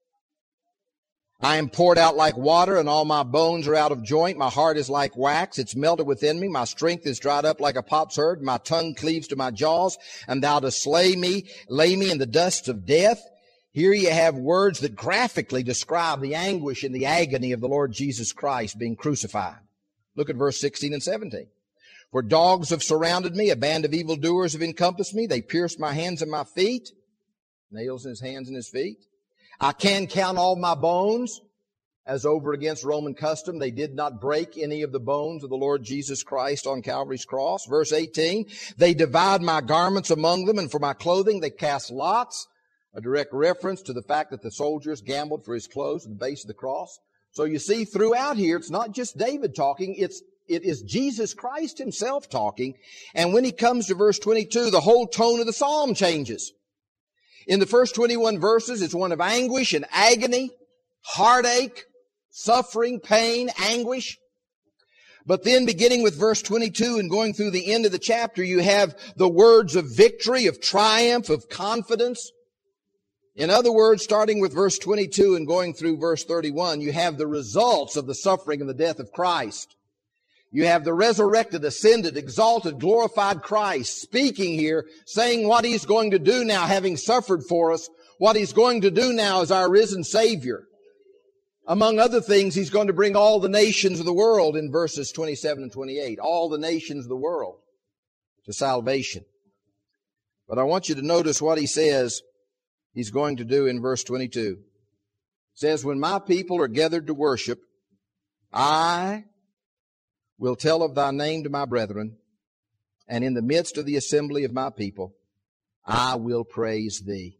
I am poured out like water, and all my bones are out of joint. My heart is like wax. It's melted within me. My strength is dried up like a potsherd. My tongue cleaves to my jaws, and thou dost lay me in the dust of death. Here you have words that graphically describe the anguish and the agony of the Lord Jesus Christ being crucified. Look at verse 16 and 17. For dogs have surrounded me. A band of evildoers have encompassed me. They pierced my hands and my feet. Nails in his hands and his feet. I can count all my bones. As over against Roman custom, they did not break any of the bones of the Lord Jesus Christ on Calvary's cross. Verse 18, they divide my garments among them, and for my clothing they cast lots. A direct reference to the fact that the soldiers gambled for his clothes at the base of the cross. So you see, throughout here, it's not just David talking, it is Jesus Christ himself talking. And when he comes to verse 22, the whole tone of the psalm changes. In the first 21 verses, it's one of anguish and agony, heartache, suffering, pain, anguish. But then beginning with verse 22 and going through the end of the chapter, you have the words of victory, of triumph, of confidence. In other words, starting with verse 22 and going through verse 31, you have the results of the suffering and the death of Christ. You have the resurrected, ascended, exalted, glorified Christ speaking here, saying what he's going to do now, having suffered for us, what he's going to do now as our risen Savior. Among other things, he's going to bring all the nations of the world in verses 27 and 28, all the nations of the world to salvation. But I want you to notice what he says he's going to do in verse 22. It says, when my people are gathered to worship, I will tell of thy name to my brethren, and in the midst of the assembly of my people, I will praise thee.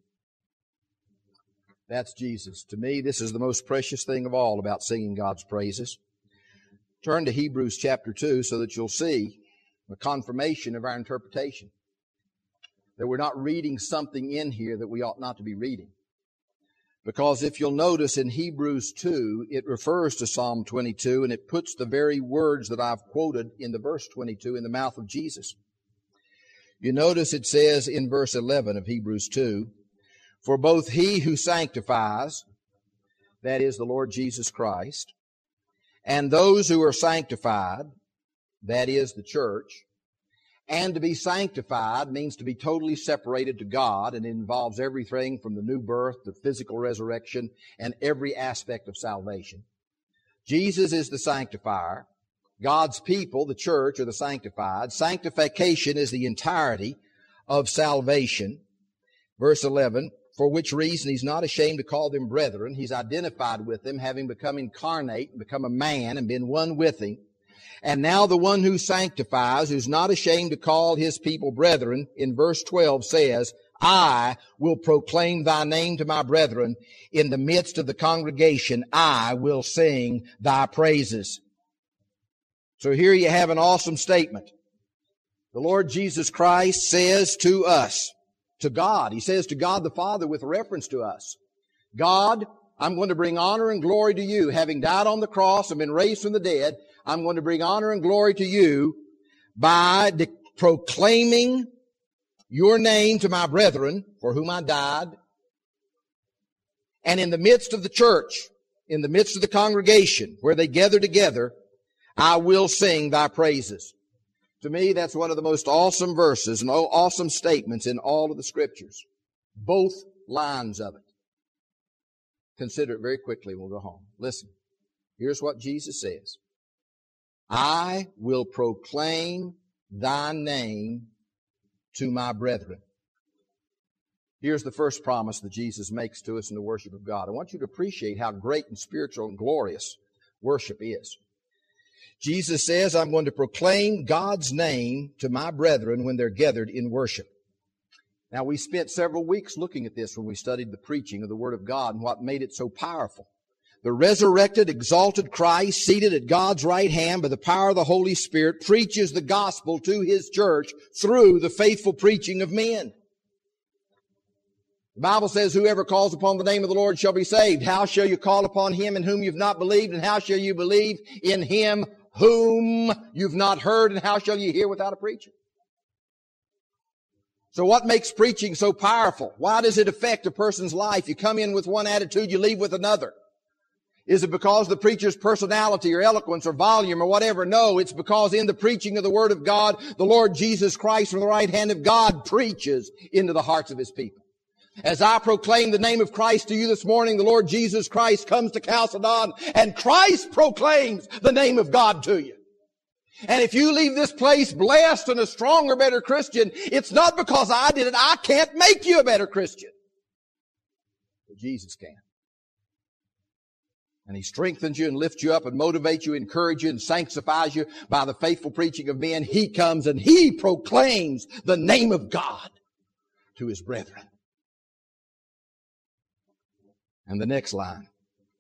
That's Jesus. To me, this is the most precious thing of all about singing God's praises. Turn to Hebrews chapter 2 so that you'll see the confirmation of our interpretation. That we're not reading something in here that we ought not to be reading. Because if you'll notice in Hebrews 2, it refers to Psalm 22 and it puts the very words that I've quoted in the verse 22 in the mouth of Jesus. You notice it says in verse 11 of Hebrews 2, for both he who sanctifies, that is the Lord Jesus Christ, and those who are sanctified, that is the church. And to be sanctified means to be totally separated to God, and it involves everything from the new birth to physical resurrection and every aspect of salvation. Jesus is the sanctifier. God's people, the church, are the sanctified. Sanctification is the entirety of salvation. Verse 11, for which reason he's not ashamed to call them brethren. He's identified with them, having become incarnate, and become a man, and been one with him. And now the one who sanctifies, who's not ashamed to call his people brethren, in verse 12 says, I will proclaim thy name to my brethren. In the midst of the congregation, I will sing thy praises. So here you have an awesome statement. The Lord Jesus Christ says to us, to God, He says to God the Father with reference to us, God, I'm going to bring honor and glory to you. Having died on the cross and been raised from the dead, I'm going to bring honor and glory to you by proclaiming your name to my brethren for whom I died. And in the midst of the church, in the midst of the congregation where they gather together, I will sing thy praises. To me, that's one of the most awesome verses and awesome statements in all of the Scriptures. Both lines of it. Consider it very quickly and we'll go home. Listen. Here's what Jesus says. I will proclaim thy name to my brethren. Here's the first promise that Jesus makes to us in the worship of God. I want you to appreciate how great and spiritual and glorious worship is. Jesus says, I'm going to proclaim God's name to my brethren when they're gathered in worship. Now, we spent several weeks looking at this when we studied the preaching of the Word of God and what made it so powerful. The resurrected, exalted Christ, seated at God's right hand by the power of the Holy Spirit, preaches the gospel to His church through the faithful preaching of men. The Bible says, whoever calls upon the name of the Lord shall be saved. How shall you call upon Him in whom you've not believed? And how shall you believe in Him whom you've not heard? And how shall you hear without a preacher? So what makes preaching so powerful? Why does it affect a person's life? You come in with one attitude, you leave with another. Is it because the preacher's personality or eloquence or volume or whatever? No, it's because in the preaching of the Word of God, the Lord Jesus Christ from the right hand of God preaches into the hearts of His people. As I proclaim the name of Christ to you this morning, the Lord Jesus Christ comes to Chalcedon and Christ proclaims the name of God to you. And if you leave this place blessed and a stronger, better Christian, it's not because I did it. I can't make you a better Christian. But Jesus can. And He strengthens you and lifts you up and motivates you, encourages you and sanctifies you by the faithful preaching of men. He comes and He proclaims the name of God to His brethren. And the next line.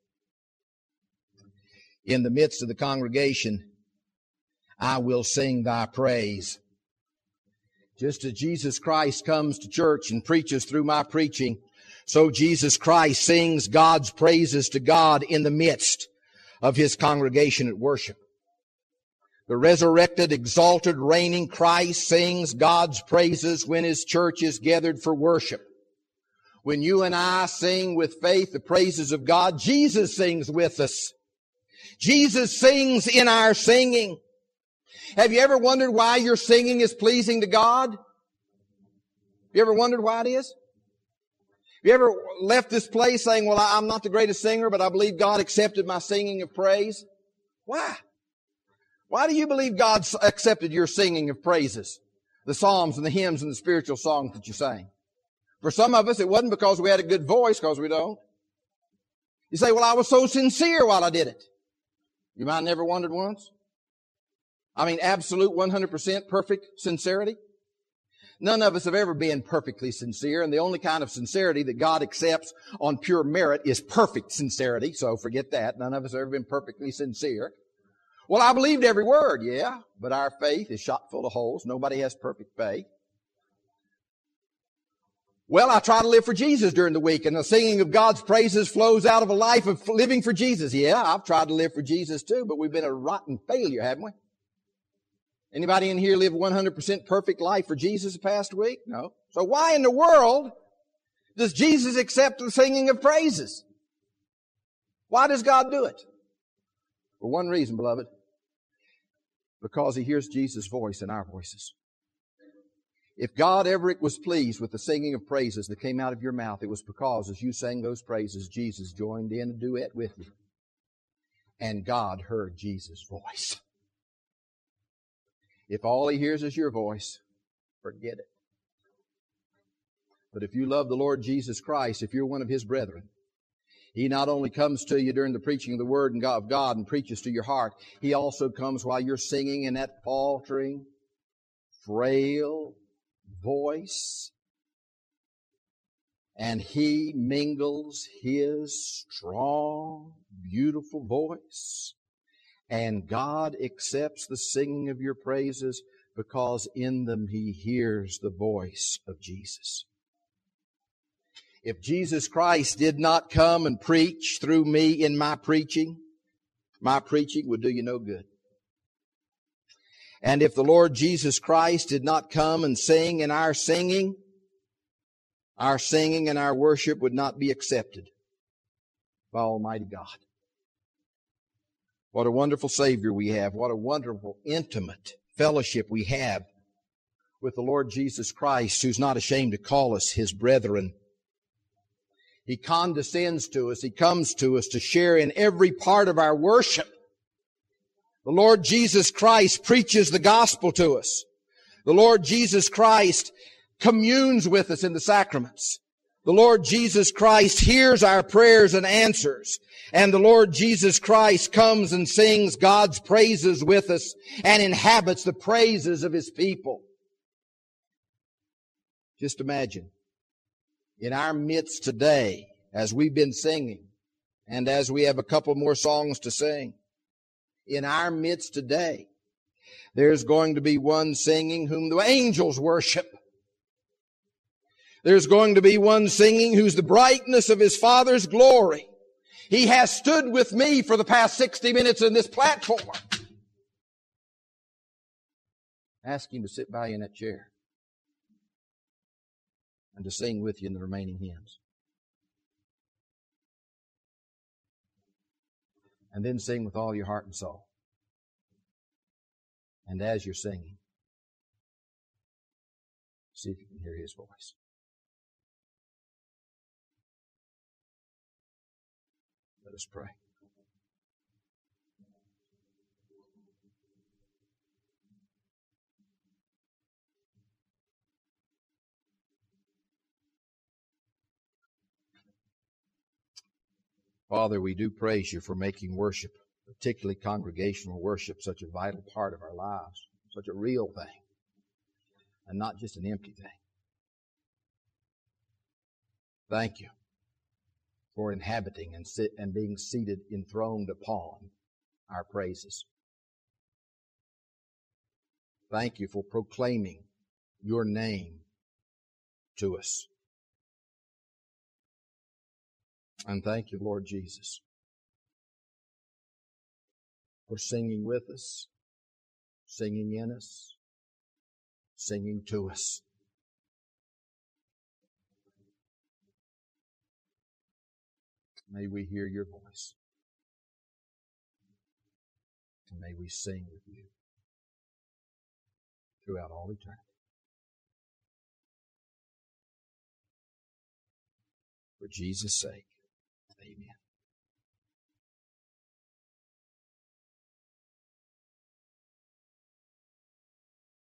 In the midst of the congregation, I will sing thy praise. Just as Jesus Christ comes to church and preaches through my preaching, so Jesus Christ sings God's praises to God in the midst of His congregation at worship. The resurrected, exalted, reigning Christ sings God's praises when His church is gathered for worship. When you and I sing with faith the praises of God, Jesus sings with us. Jesus sings in our singing. Have you ever wondered why your singing is pleasing to God? Have you ever wondered why it is? Have you ever left this place saying, well, I'm not the greatest singer, but I believe God accepted my singing of praise? Why? Why do you believe God accepted your singing of praises? The psalms and the hymns and the spiritual songs that you sang. For some of us, it wasn't because we had a good voice, because we don't. You say, well, I was so sincere while I did it. You might have never wondered once. I mean, absolute 100% perfect sincerity. None of us have ever been perfectly sincere, and the only kind of sincerity that God accepts on pure merit is perfect sincerity, so forget that. None of us have ever been perfectly sincere. Well, I believed every word, yeah, but our faith is shot full of holes. Nobody has perfect faith. Well, I try to live for Jesus during the week, and the singing of God's praises flows out of a life of living for Jesus. Yeah, I've tried to live for Jesus too, but we've been a rotten failure, haven't we? Anybody in here live a 100% perfect life for Jesus the past week? No. So why in the world does Jesus accept the singing of praises? Why does God do it? For one reason, beloved. Because He hears Jesus' voice in our voices. If God ever was pleased with the singing of praises that came out of your mouth, it was because as you sang those praises, Jesus joined in a duet with you. And God heard Jesus' voice. If all He hears is your voice, forget it. But if you love the Lord Jesus Christ, if you're one of His brethren, He not only comes to you during the preaching of the Word of God and preaches to your heart, He also comes while you're singing in that faltering, frail voice, and He mingles His strong, beautiful voice, and God accepts the singing of your praises because in them he hears the voice of Jesus. If Jesus Christ did not come and preach through me in my preaching would do you no good. And if the Lord Jesus Christ did not come and sing in our singing and our worship would not be accepted by Almighty God. What a wonderful Savior we have. What a wonderful, intimate fellowship we have with the Lord Jesus Christ, who's not ashamed to call us His brethren. He condescends to us. He comes to us to share in every part of our worship. The Lord Jesus Christ preaches the gospel to us. The Lord Jesus Christ communes with us in the sacraments. The Lord Jesus Christ hears our prayers and answers. And the Lord Jesus Christ comes and sings God's praises with us and inhabits the praises of His people. Just imagine, in our midst today, as we've been singing, and as we have a couple more songs to sing, in our midst today, there's going to be one singing whom the angels worship. There's going to be one singing who's the brightness of His Father's glory. He has stood with me for the past 60 minutes in this platform. Ask Him to sit by you in that chair and to sing with you in the remaining hymns. And then sing with all your heart and soul. And as you're singing, see if you can hear His voice. Let us pray. Father, we do praise You for making worship, particularly congregational worship, such a vital part of our lives, such a real thing, and not just an empty thing. Thank You for inhabiting and being seated, enthroned upon our praises. Thank You for proclaiming Your name to us. And thank You, Lord Jesus, for singing with us, singing in us, singing to us. May we hear Your voice. And may we sing with You throughout all eternity. For Jesus' sake.